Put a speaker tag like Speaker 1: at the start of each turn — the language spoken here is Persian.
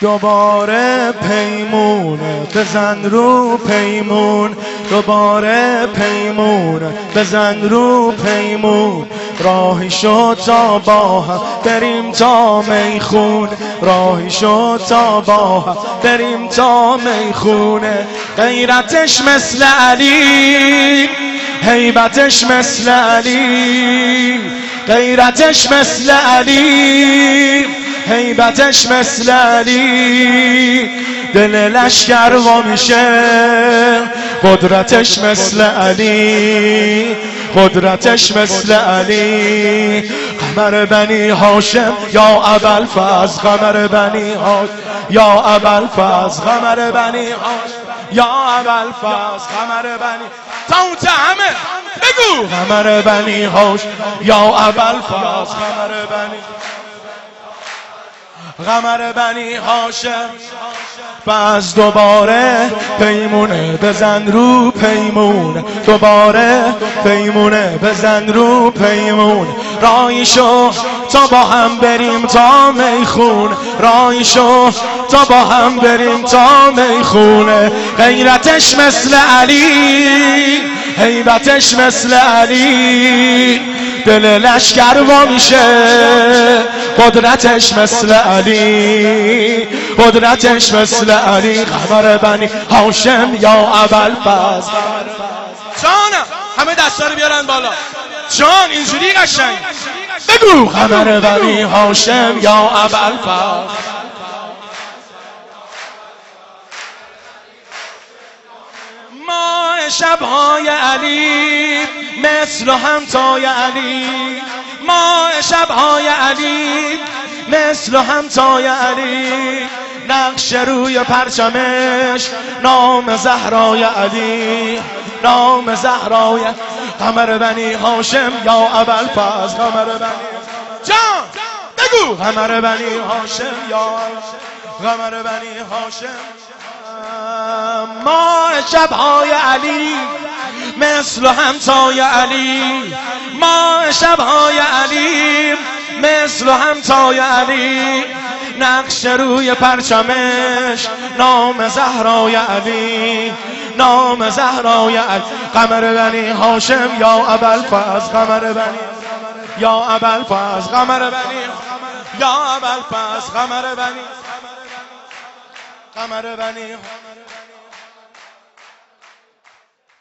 Speaker 1: دوباره پیمونه بزن رو پیمون، دوباره پیمونه بزن رو پیمون. راهی شد تا با هم بریم تا میخون، راهی شد تا با هم بریم تا میخونه. غیرتش مثل علی، هیبتش مثل علی، غیرتش مثل علی، هیبتش مثل علی. دل لشکر وا میشه، قدرتش مثل علی، قدرتش مثل علی. قمر بنی هاشم یا ابوالفضل، قمر بنی هاشم یا ابوالفضل، قمر بنی هاشم یا ابوالفضل، قمر بنی تا همه بگو قمر بنی هاشم یا ابوالفضل، قمر بنی، قمر بنی هاشم. پس دوباره پیمونه بزن رو پیمون، دوباره پیمونه بزن رو پیمون. راهی شو تا با هم بریم تا میخون، راهی شو تا با هم بریم تا میخونه. غیرتش مثل علی، هیبتش مثل علی. دل لشکر وا میشه، قدرتش مثل علی، قدرتش مثل علی. قمر بنی هاشم یا ابوالفضل. جانم همه دستا رو بیارن بالا جان، اینجوری قشنگ بگو قمر بنی هاشم یا ابوالفضل. ما شبهای علی مثل همتای علی، ما شبهای علی مثل همتای علی. نقش روی پرچمش نام زهرای علی، نام زهرای. قمر بنی هاشم یا ابوالفضل، قمر بنی جان بگو قمر بنی هاشم یا قمر بنی هاشم. ما شبهای علی مثل همتای علی، ما شبهای علی مثل همتای علی. نقش روی پرچمش نام زهرای علی، نام زهرای علی. قمر بنی هاشم یا ابوالفضل، قمر بنی یا ابوالفضل، قمر بنی یا ابوالفضل، قمر بنی، قمر بنی.